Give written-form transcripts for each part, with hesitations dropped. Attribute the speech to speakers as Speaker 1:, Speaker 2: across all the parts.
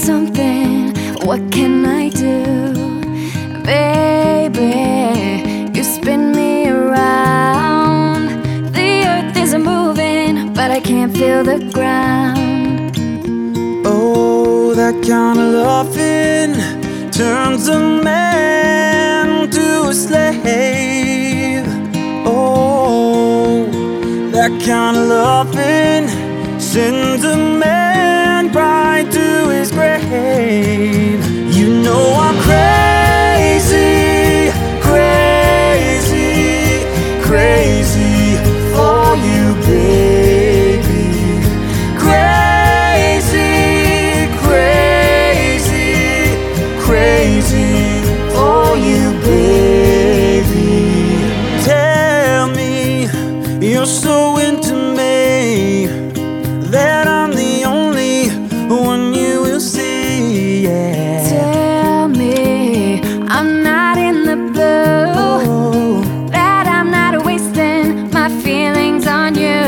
Speaker 1: something, what can I do? Baby, you spin me around. The earth is moving, but I can't feel the ground.
Speaker 2: Oh, that kind of loving turns a man to a slave. Oh, that kind of loving sends a man right to his grave. You know I'm crazy, crazy, crazy for you, baby. Crazy, crazy, crazy for you, baby. Tell me you're so into me that I'm the only one you will see, yeah.
Speaker 1: Tell me I'm not in the blue, that I'm not wasting my feelings on you.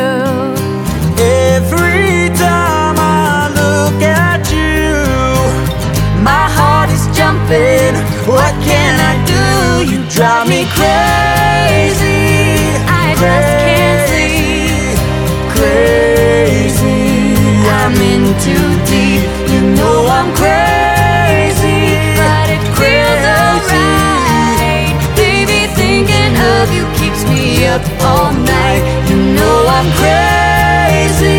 Speaker 2: Every time I look at you, my heart is jumping. What can I do? You drive me crazy.
Speaker 1: I just can't sleep.
Speaker 2: Crazy,
Speaker 1: I'm in too deep. You know I'm crazy, but it feels alright. Baby, thinking of you keeps me up all night. You know I'm crazy,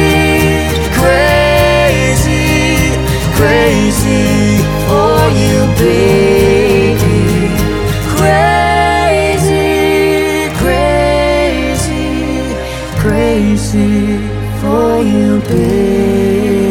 Speaker 1: crazy, crazy for you, baby. Crazy, crazy, crazy for you, baby.